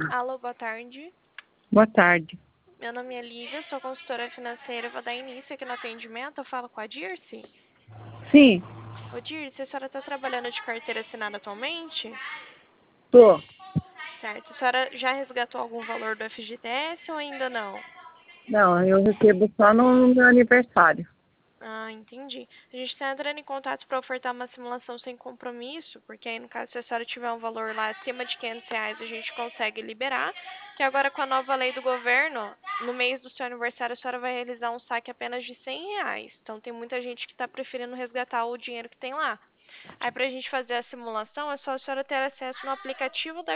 Alô, boa tarde. Boa tarde. Meu nome é Lívia, sou consultora financeira. Vou dar início aqui no atendimento. Eu falo com a Dirce. Sim, Ô, Dirce, a senhora está trabalhando de carteira assinada atualmente? tô. Certo. A senhora já resgatou algum valor do FGTS ou ainda não? Não, eu recebo só no meu aniversário. Ah, entendi. A gente está entrando em contato para ofertar uma simulação sem compromisso, porque aí, no caso, se a senhora tiver um valor lá acima de R$ 500, a gente consegue liberar. Que agora, com a nova lei do governo, no mês do seu aniversário, a senhora vai realizar um saque apenas de R$ 100. Então, tem muita gente que está preferindo resgatar o dinheiro que tem lá. Aí, para a gente fazer a simulação, é só a senhora ter acesso no aplicativo da